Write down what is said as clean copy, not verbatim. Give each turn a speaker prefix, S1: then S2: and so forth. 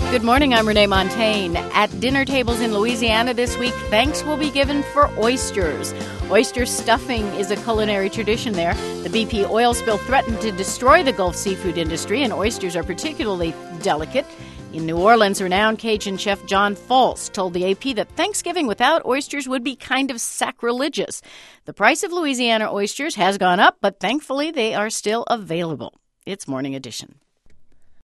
S1: Good morning, I'm Renee Montagne. At dinner tables in Louisiana this week, thanks will be given for oysters. Oyster stuffing is a culinary tradition there. The BP oil spill threatened to destroy the Gulf seafood industry, and oysters are particularly delicate. In New Orleans, renowned Cajun chef John False told the AP that Thanksgiving without oysters would be kind of sacrilegious. The price of Louisiana oysters has gone up, but thankfully they are still available. It's Morning Edition.